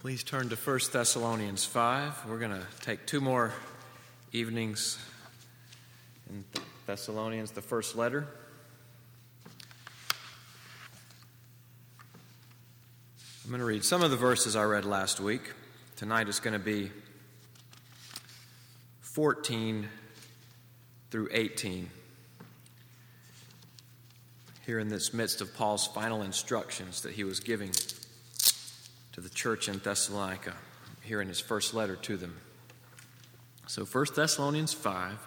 Please turn to 1 Thessalonians 5. We're going to take two more evenings in Thessalonians, the first letter. I'm going to read some of the verses I read last week. Tonight is going to be 14 through 18. Here in this midst of Paul's final instructions that he was giving to the church in Thessalonica, here in his first letter to them. So 1 Thessalonians 5,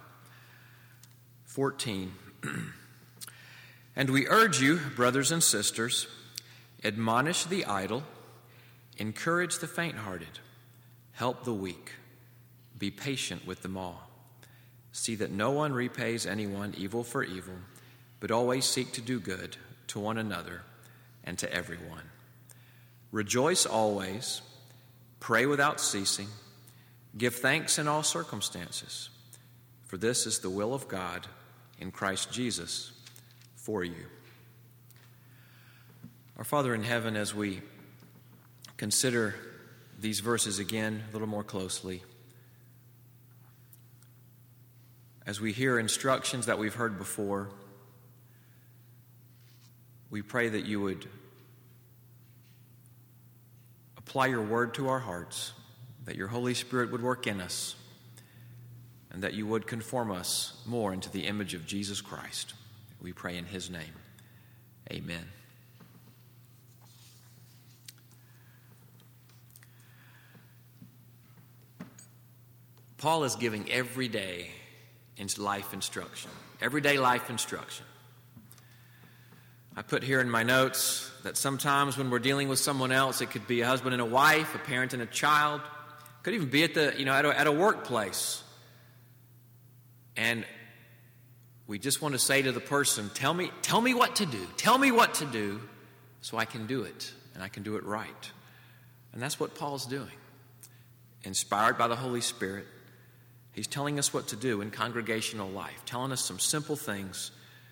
14. And we urge you, brothers and sisters, admonish the idle, encourage the faint-hearted, help the weak, be patient with them all. See that no one repays anyone evil for evil, but always seek to do good to one another and to everyone. Rejoice always, pray without ceasing, give thanks in all circumstances, for this is the will of God in Christ Jesus for you. Our Father in heaven, as we consider these verses again a little more closely, as we hear instructions that we've heard before, we pray that you would apply your word to our hearts, that your Holy Spirit would work in us, and that you would conform us more into the image of Jesus Christ. We pray in his name. Amen. Paul is giving everyday life instruction. Everyday life instruction. I put here in my notes that sometimes when we're dealing with someone else, it could be a husband and a wife, a parent and a child. It could even be at a workplace. And we just want to say to the person, tell me what to do. Tell me what to do so I can do it, and I can do it right. And that's what Paul's doing. Inspired by the Holy Spirit, he's telling us what to do in congregational life, telling us some simple things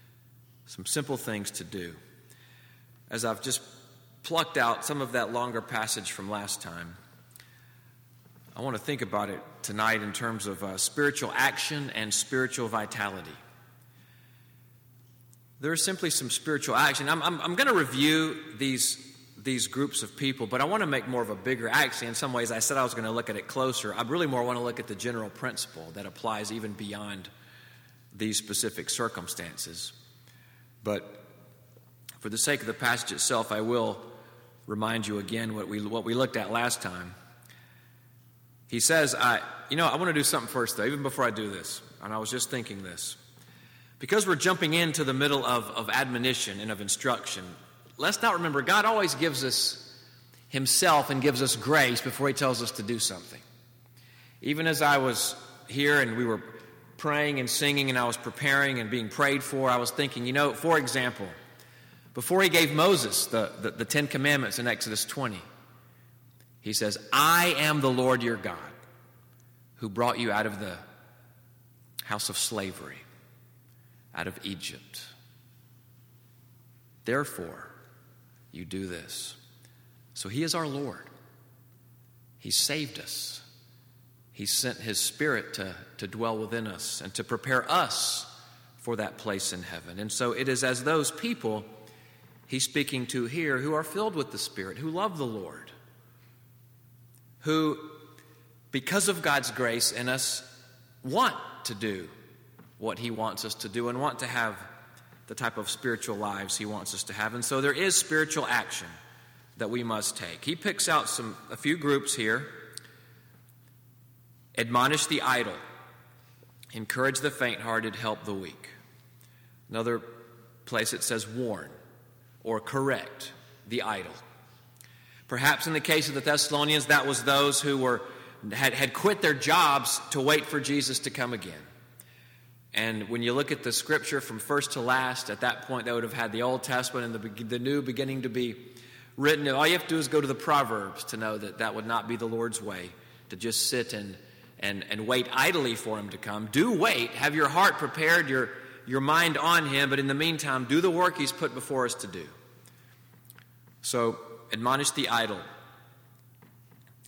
to do. As I've just plucked out some of that longer passage from last time, I want to think about it tonight in terms of spiritual action and spiritual vitality. There is simply some spiritual action. I'm going to review these groups of people, but I want to make more of a bigger, actually, in some ways I said I was going to look at it closer. I really more want to look at the general principle that applies even beyond these specific circumstances. But for the sake of the passage itself, I will remind you again what we looked at last time. He says, I want to do something first, though, even before I do this. And I was just thinking this. Because we're jumping into the middle of admonition and of instruction, let's not remember, God always gives us himself and gives us grace before he tells us to do something. Even as I was here and we were praying and singing and I was preparing and being prayed for, I was thinking, for example, before he gave Moses the Ten Commandments in Exodus 20, he says, I am the Lord your God who brought you out of the house of slavery, out of Egypt. Therefore, you do this. So he is our Lord. He saved us. He sent his Spirit to dwell within us and to prepare us for that place in heaven. And so it is as those people he's speaking to here who are filled with the Spirit, who love the Lord, who, because of God's grace in us, want to do what he wants us to do and want to have the type of spiritual lives he wants us to have. And so there is spiritual action that we must take. He picks out a few groups here. Admonish the idle, encourage the faint-hearted, help the weak. Another place it says warn or correct the idle. Perhaps in the case of the Thessalonians, that was those who had quit their jobs to wait for Jesus to come again. And when you look at the scripture from first to last, at that point they would have had the Old Testament and the New beginning to be written. All you have to do is go to the Proverbs to know that would not be the Lord's way, to just sit and wait idly for him to come. Do wait. Have your heart prepared, your mind on him, but in the meantime, do the work he's put before us to do. So, admonish the idle.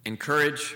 encourage.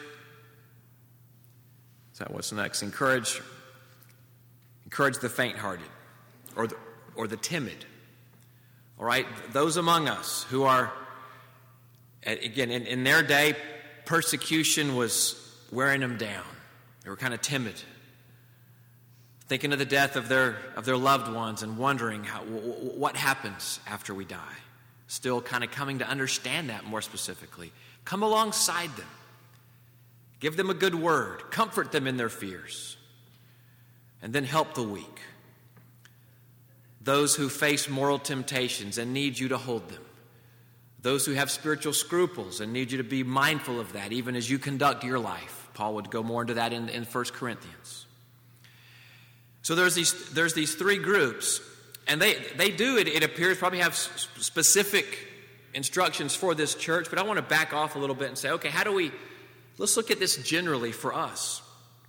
Is that what's next? Encourage the faint-hearted or the timid. All right? Those among us who are, again, in their day, persecution was wearing them down. They were kind of timid, thinking of the death of their loved ones and wondering what happens after we die. Still kind of coming to understand that more specifically. Come alongside them. Give them a good word. Comfort them in their fears. And then help the weak. Those who face moral temptations and need you to hold them. Those who have spiritual scruples and need you to be mindful of that, even as you conduct your life. Paul would go more into that in 1 Corinthians. So there's these three groups, and they do, it appears, probably have specific instructions for this church, but I want to back off a little bit and say, okay, let's look at this generally for us.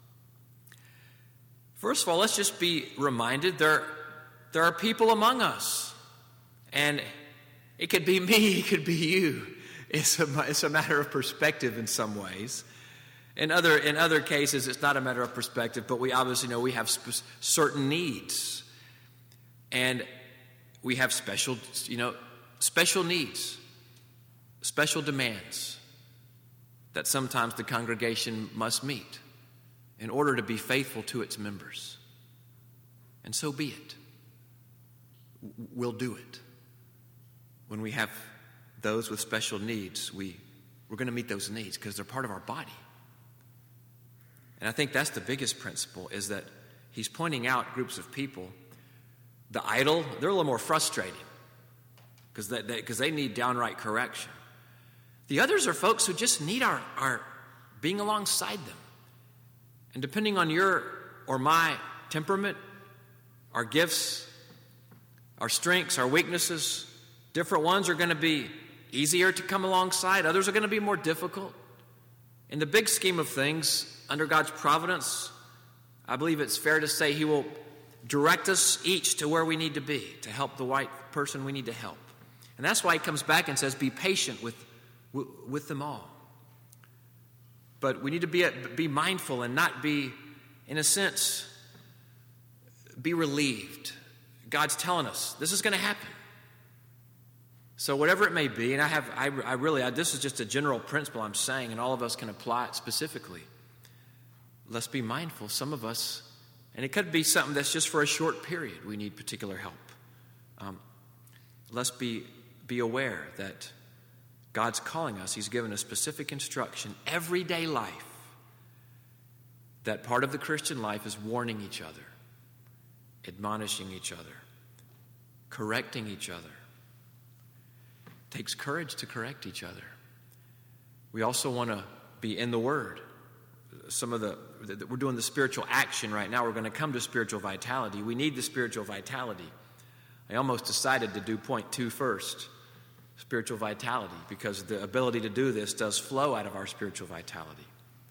First of all, let's just be reminded there are people among us, and it could be me, it could be you. It's a matter of perspective in some ways. In other cases, it's not a matter of perspective, but we obviously know we have certain needs, and we have special needs, special demands that sometimes the congregation must meet in order to be faithful to its members. And so be it. We'll do it. When we have those with special needs, we're going to meet those needs because they're part of our body. And I think that's the biggest principle, is that he's pointing out groups of people. The idle, they're a little more frustrating because they need downright correction. The others are folks who just need our being alongside them. And depending on your or my temperament, our gifts, our strengths, our weaknesses, different ones are going to be easier to come alongside. Others are going to be more difficult. In the big scheme of things, under God's providence, I believe it's fair to say he will direct us each to where we need to be to help the right person we need to help. And that's why he comes back and says, be patient with them all. But we need to be mindful and not be, in a sense, be relieved. God's telling us this is going to happen. So whatever it may be, and this is just a general principle I'm saying, and all of us can apply it specifically. Let's be mindful. Some of us, and it could be something that's just for a short period, we need particular help. Let's be aware that God's calling us. He's given us specific instruction, everyday life. That part of the Christian life is warning each other, admonishing each other, correcting each other. It takes courage to correct each other. We also want to be in the Word. We're doing the spiritual action right now. We're going to come to spiritual vitality. We need the spiritual vitality. I almost decided to do point 2 first. Spiritual vitality, because the ability to do this does flow out of our spiritual vitality.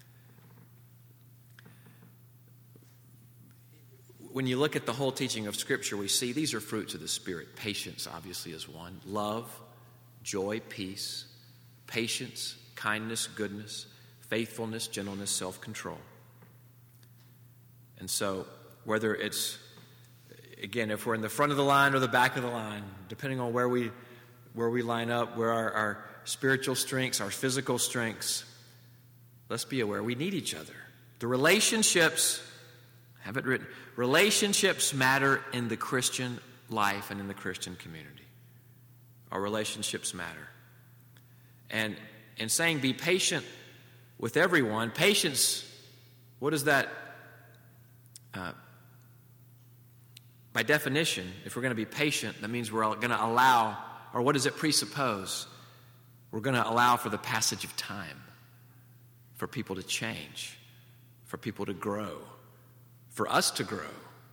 When you look at the whole teaching of Scripture, we see these are fruits of the Spirit. Patience, obviously, is one. Love, joy, peace, patience, kindness, goodness, faithfulness, gentleness, self-control. And so, whether it's, again, if we're in the front of the line or the back of the line, depending on where we line up, where our spiritual strengths, our physical strengths, let's be aware we need each other. The relationships, I have it written, relationships matter in the Christian life and in the Christian community. Our relationships matter. And in saying be patient with everyone, patience, what is that? By definition, if we're going to be patient, that means we're going to allow, or what does it presuppose? We're going to allow for the passage of time, for people to change, for people to grow, for us to grow,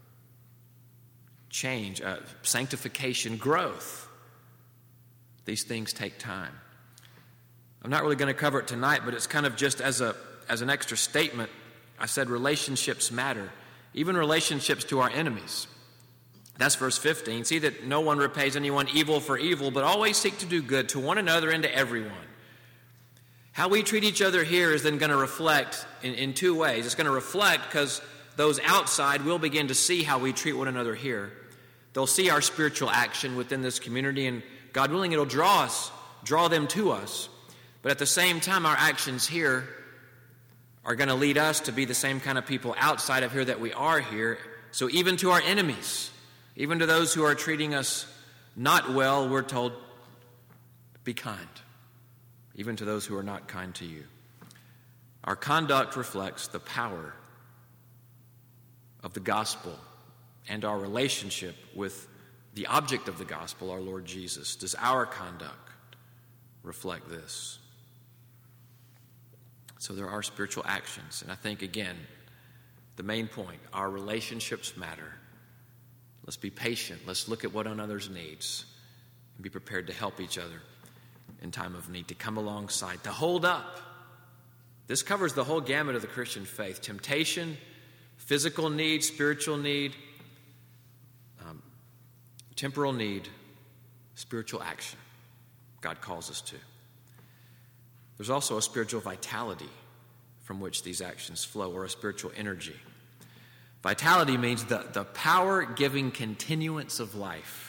change, sanctification, growth. These things take time. I'm not really going to cover it tonight, but it's kind of just as an extra statement. I said relationships matter, even relationships to our enemies. That's verse 15. See that no one repays anyone evil for evil, but always seek to do good to one another and to everyone. How we treat each other here is then going to reflect in two ways. It's going to reflect because those outside will begin to see how we treat one another here. They'll see our spiritual action within this community, and God willing, it'll draw them to us. But at the same time, our actions here are going to lead us to be the same kind of people outside of here that we are here. So even to our enemies, even to those who are treating us not well, we're told, be kind. Even to those who are not kind to you. Our conduct reflects the power of the gospel and our relationship with the object of the gospel, our Lord Jesus. Does our conduct reflect this? So there are spiritual actions. And I think, again, the main point, our relationships matter. Let's be patient. Let's look at what another's needs and be prepared to help each other in time of need, to come alongside, to hold up. This covers the whole gamut of the Christian faith. Temptation, physical need, spiritual need, temporal need, spiritual action. God calls us to. There's also a spiritual vitality from which these actions flow, or a spiritual energy. Vitality means the power-giving continuance of life.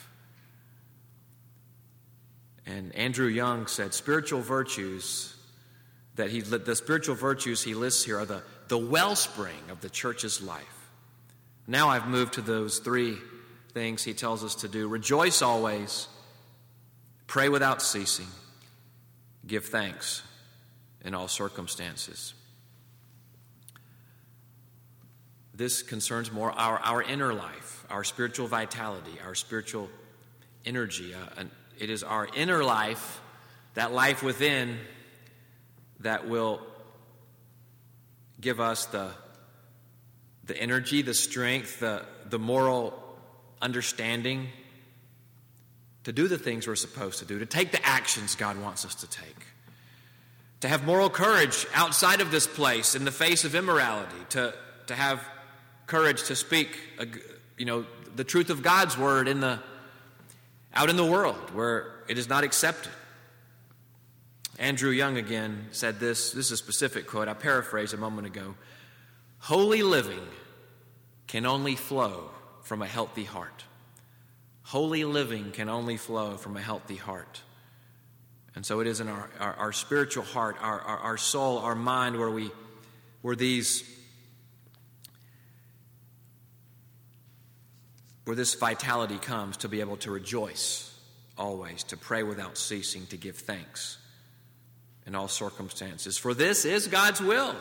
And Andrew Young said spiritual virtues, the spiritual virtues he lists here are the wellspring of the church's life. Now I've moved to those three things he tells us to do. Rejoice always, pray without ceasing, give thanks in all circumstances. This concerns more our inner life, our spiritual vitality, our spiritual energy. It is our inner life, that life within, that will give us the energy, the strength, the moral understanding to do the things we're supposed to do, to take the actions God wants us to take, to have moral courage outside of this place in the face of immorality, to have courage to speak, the truth of God's word out in the world where it is not accepted. Andrew Young again said this. This is a specific quote. I paraphrased a moment ago. Holy living can only flow from a healthy heart. Holy living can only flow from a healthy heart. And so it is in our spiritual heart, our soul, our mind, where this vitality comes, to be able to rejoice always, to pray without ceasing, to give thanks in all circumstances. For this is God's will.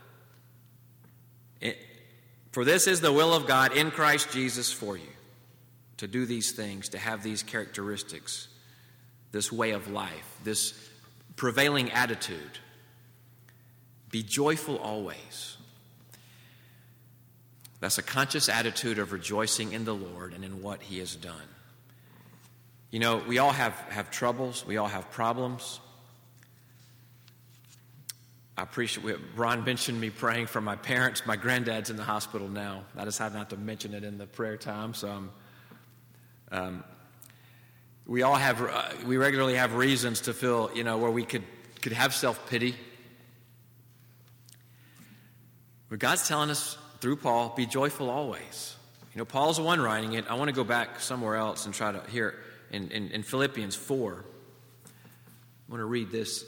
For this is the will of God in Christ Jesus for you, to do these things, to have these characteristics, this way of life, this prevailing attitude. Be joyful always. That's a conscious attitude of rejoicing in the Lord and in what He has done. You know, we all have troubles. We all have problems. I appreciate Ron mentioned me praying for my parents. My granddad's in the hospital now. I decided not to mention it in the prayer time. So we regularly have reasons to feel, where we could have self-pity. But God's telling us through Paul, be joyful always. Paul's the one writing it. I want to go back somewhere else and try to hear in Philippians 4. I want to read this.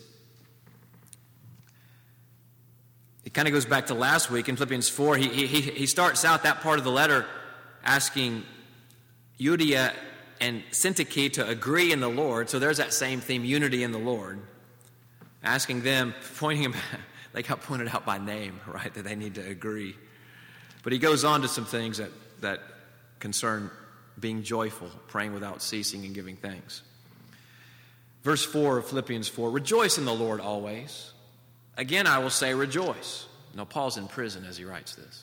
It kind of goes back to last week in Philippians 4. He starts out that part of the letter asking Euodia and Syntyche to agree in the Lord. So there's that same theme, unity in the Lord. Asking them, pointing them, they got pointed out by name, right, that they need to agree. But he goes on to some things that concern being joyful, praying without ceasing, and giving thanks. Verse 4 of Philippians 4, rejoice in the Lord always. Again, I will say rejoice. Now, Paul's in prison as he writes this.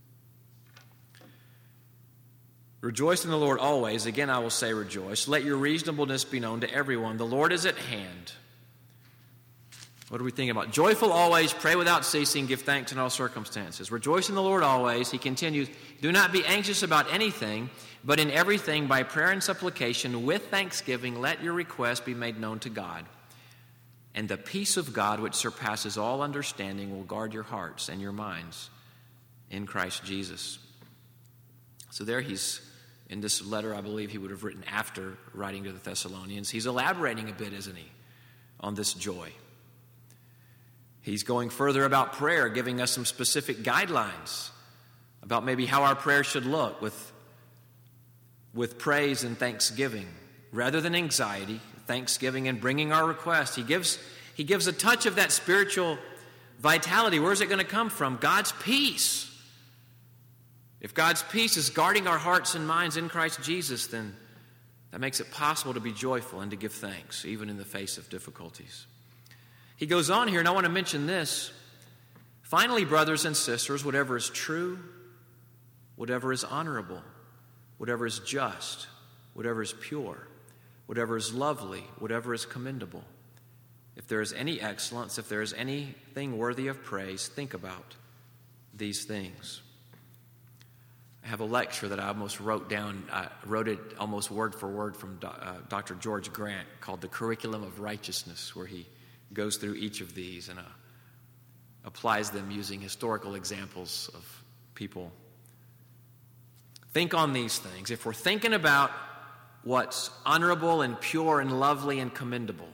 Rejoice in the Lord always. Again, I will say rejoice. Let your reasonableness be known to everyone. The Lord is at hand. What are we thinking about? Joyful always, pray without ceasing, give thanks in all circumstances. Rejoice in the Lord always. He continues, do not be anxious about anything, but in everything by prayer and supplication with thanksgiving let your requests be made known to God. And the peace of God, which surpasses all understanding, will guard your hearts and your minds in Christ Jesus. So there he's, in this letter, I believe he would have written after writing to the Thessalonians. He's elaborating a bit, isn't he, on this joy. He's going further about prayer, giving us some specific guidelines about maybe how our prayer should look with praise and thanksgiving. Rather than anxiety, thanksgiving and bringing our request. He gives a touch of that spiritual vitality. Where's it going to come from? God's peace. If God's peace is guarding our hearts and minds in Christ Jesus, then that makes it possible to be joyful and to give thanks, even in the face of difficulties. He goes on here, and I want to mention this. Finally, brothers and sisters, whatever is true, whatever is honorable, whatever is just, whatever is pure, whatever is lovely, whatever is commendable, if there is any excellence, if there is anything worthy of praise, think about these things. I have a lecture that I almost wrote down. I wrote it almost word for word from Dr. George Grant called The Curriculum of Righteousness, where he goes through each of these and applies them using historical examples of people. Think on these things. If we're thinking about what's honorable and pure and lovely and commendable,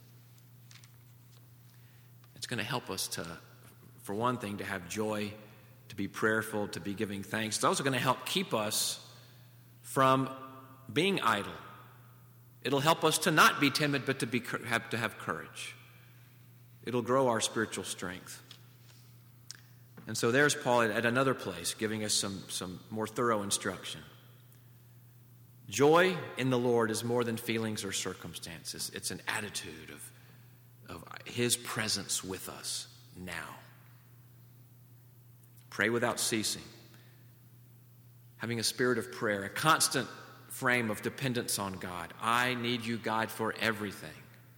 it's going to help us to, for one thing, to have joy, to be prayerful, to be giving thanks. It's also going to help keep us from being idle. It'll help us to not be timid, but to have courage. It'll grow our spiritual strength. And so there's Paul at another place giving us some more thorough instruction. Joy in the Lord is more than feelings or circumstances. It's an attitude of His presence with us now. Pray without ceasing. Having a spirit of prayer, a constant frame of dependence on God. I need you, God, for everything.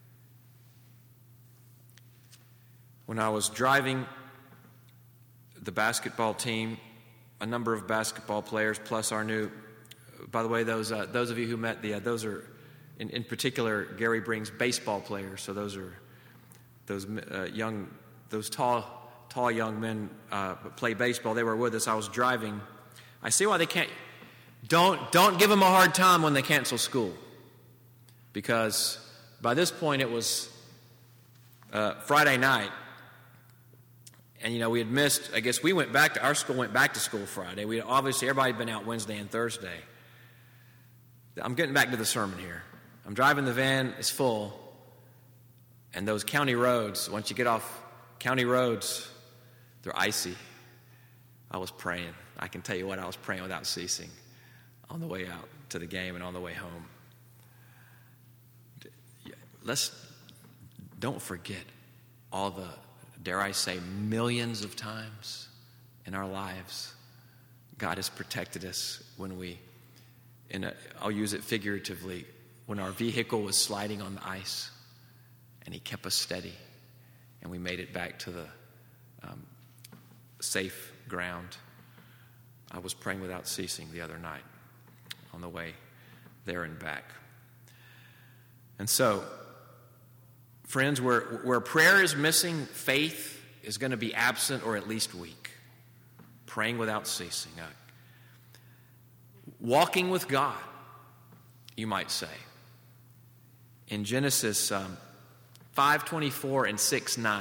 When I was driving the basketball team, a number of basketball players, plus our new, by the way, those of you who met those are, in particular, Gary brings baseball players. So those are those tall young men play baseball. They were with us. I was driving. I see why they can't. Don't give them a hard time when they cancel school, because by this point it was Friday night. And, we had missed, I guess our school went back to school Friday. Everybody had been out Wednesday and Thursday. I'm getting back to the sermon here. I'm driving the van, it's full. And those county roads, once you get off county roads, they're icy. I was praying. I can tell you what, I was praying without ceasing on the way out to the game and on the way home. Don't forget all the, dare I say, millions of times in our lives God has protected us when I'll use it figuratively, when our vehicle was sliding on the ice and He kept us steady and we made it back to the safe ground. I was praying without ceasing the other night on the way there and back. And so, friends, where prayer is missing, faith is going to be absent or at least weak. Praying without ceasing. Walking with God, you might say. In Genesis 5:24 and 6:9,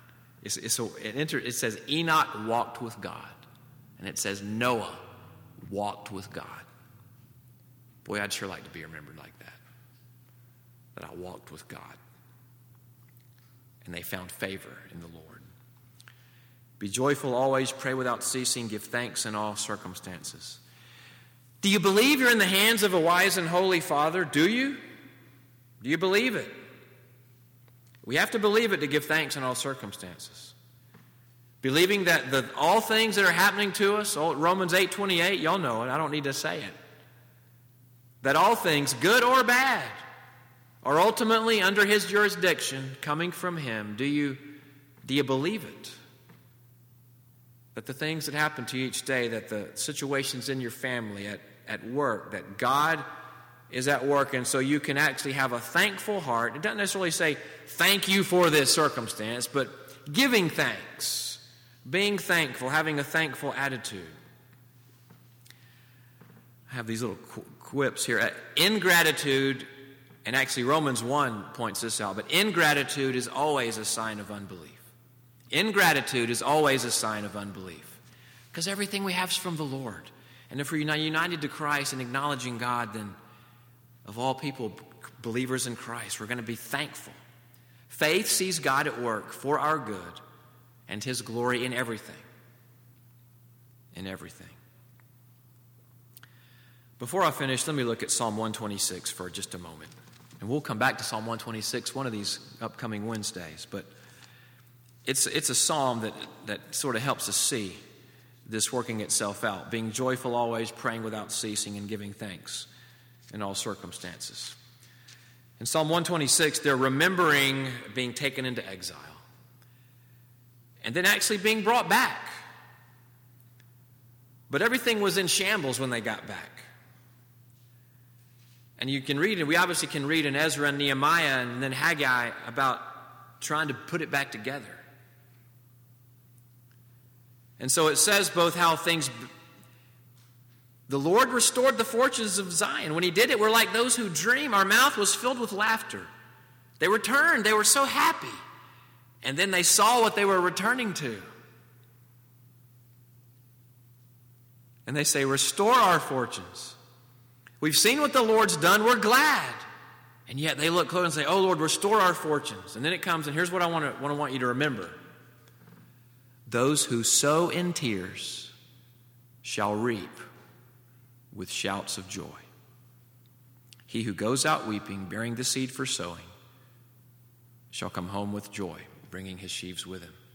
it says Enoch walked with God. And it says Noah walked with God. Boy, I'd sure like to be remembered like that I walked with God. And they found favor in the Lord. Be joyful always, pray without ceasing, give thanks in all circumstances. Do you believe you're in the hands of a wise and holy Father? Do you? Do you believe it? We have to believe it to give thanks in all circumstances. Believing that all things that are happening to us, Romans 8:28, y'all know it, I don't need to say it. That all things, good or bad, are ultimately under His jurisdiction, coming from Him. Do you believe it? That the things that happen to you each day, that the situations in your family, at work, that God is at work, and so you can actually have a thankful heart. It doesn't necessarily say, thank you for this circumstance, but giving thanks, being thankful, having a thankful attitude. I have these little quips here. Ingratitude, and actually Romans 1 points this out, but ingratitude is always a sign of unbelief. Ingratitude is always a sign of unbelief, because everything we have is from the Lord. And if we're united to Christ and acknowledging God, then of all people, believers in Christ, we're going to be thankful. Faith sees God at work for our good and His glory in everything. In everything. Before I finish, let me look at Psalm 126 for just a moment. And we'll come back to Psalm 126 one of these upcoming Wednesdays. But it's a psalm that sort of helps us see this working itself out. Being joyful always, praying without ceasing, and giving thanks in all circumstances. In Psalm 126, they're remembering being taken into exile and then actually being brought back. But everything was in shambles when they got back. And you can read, and we obviously can read in Ezra and Nehemiah and then Haggai about trying to put it back together. And so it says both how the Lord restored the fortunes of Zion. When He did it, we're like those who dream. Our mouth was filled with laughter. They returned. They were so happy. And then they saw what they were returning to. And they say, restore our fortunes. We've seen what the Lord's done. We're glad. And yet they look close and say, oh, Lord, restore our fortunes. And then it comes, and here's what I want you to remember. Those who sow in tears shall reap with shouts of joy. He who goes out weeping, bearing the seed for sowing, shall come home with joy, bringing his sheaves with him.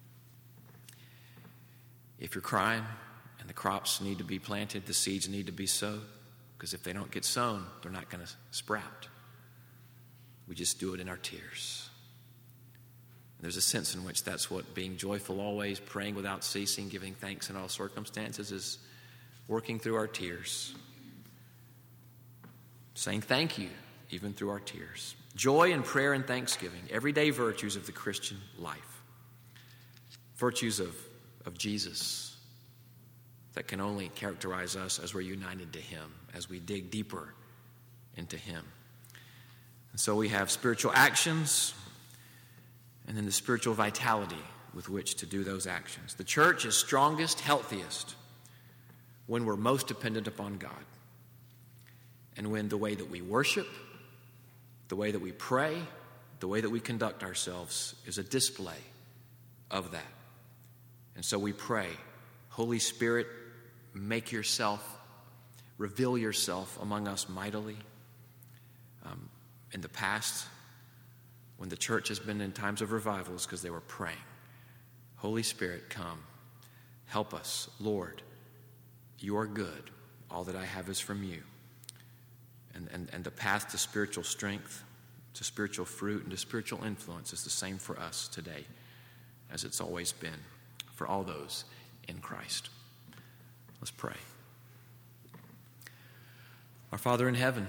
If you're crying and the crops need to be planted, the seeds need to be sowed, because if they don't get sown, they're not going to sprout. We just do it in our tears. There's a sense in which that's what being joyful always, praying without ceasing, giving thanks in all circumstances is working through our tears. Saying thank you even through our tears. Joy and prayer and thanksgiving, everyday virtues of the Christian life. Virtues of Jesus that can only characterize us as we're united to Him, as we dig deeper into Him. And so we have spiritual actions, and then the spiritual vitality with which to do those actions. The church is strongest, healthiest when we're most dependent upon God. And when the way that we worship, the way that we pray, the way that we conduct ourselves is a display of that. And so we pray, Holy Spirit, reveal yourself among us mightily. In the past, when the church has been in times of revivals, because they were praying, Holy Spirit, come, help us. Lord, you are good. All that I have is from you. And the path to spiritual strength, to spiritual fruit, and to spiritual influence is the same for us today as it's always been for all those in Christ. Let's pray. Our Father in heaven,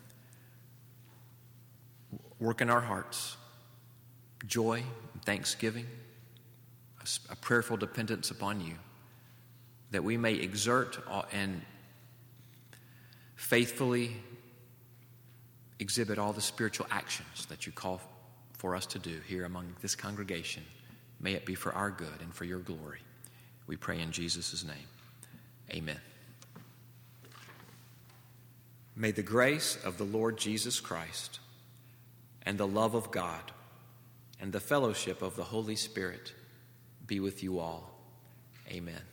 work in our hearts joy and thanksgiving, a prayerful dependence upon you, that we may exert and faithfully exhibit all the spiritual actions that you call for us to do here among this congregation. May it be for our good and for your glory. We pray in Jesus' name. Amen. May the grace of the Lord Jesus Christ and the love of God and the fellowship of the Holy Spirit be with you all. Amen.